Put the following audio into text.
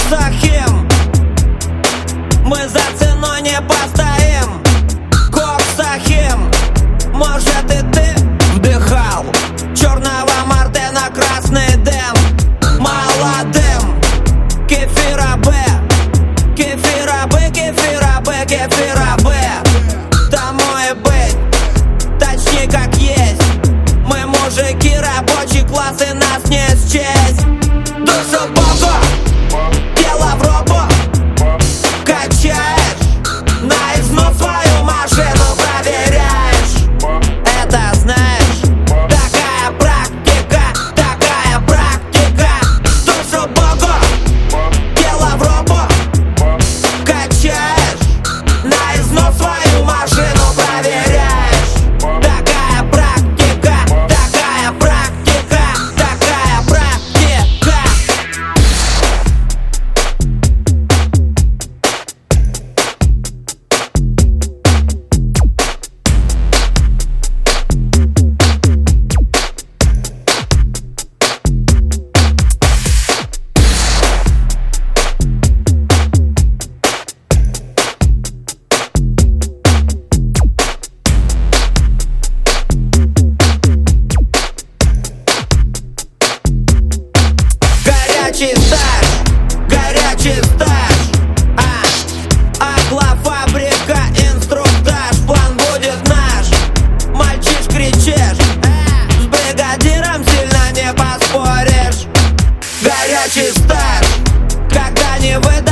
Коксахим, мы за ценой не постоим. Коксахим, может и ты вдыхал черного мартена, красный дым молодым. Кефира Б, кефира Б, кефира Б, кефира Б. Тому и быть, точнее как есть. Мы мужики, рабочий класс, и нас не счесть. Душу Богу, тело в робу, качаешь, на износ свою машину проверяешь. Это знаешь, такая практика, такая практика. Душу Богу, тело в робу, качаешь, на износ свою машину проверяешь. Такая практика, такая практика, такая практика. Горячий стаж, Аглофабрика, инструктаж, план будет наш. Мальчиш, кричишь, с бригадиром сильно не поспоришь. Горячий стаж, когда не выдашь